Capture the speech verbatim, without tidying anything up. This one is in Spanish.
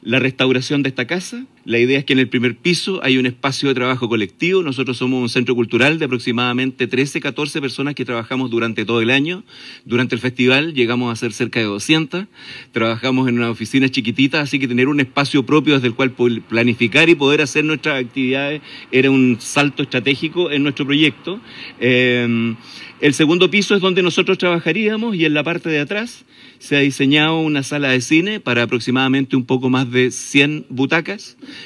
la restauración de esta casa. La idea es que en el primer piso hay un espacio de trabajo colectivo. Nosotros somos un centro cultural de aproximadamente trece, catorce personas que trabajamos durante todo el año. Durante el festival llegamos a ser cerca de doscientas. Trabajamos en una oficina chiquitita, así que tener un espacio propio desde el cual planificar y poder hacer nuestras actividades era un salto estratégico en nuestro proyecto. Eh, el segundo piso es donde nosotros trabajaríamos y en la parte de atrás se ha diseñado una sala de cine para aproximadamente un poco más de cien butacas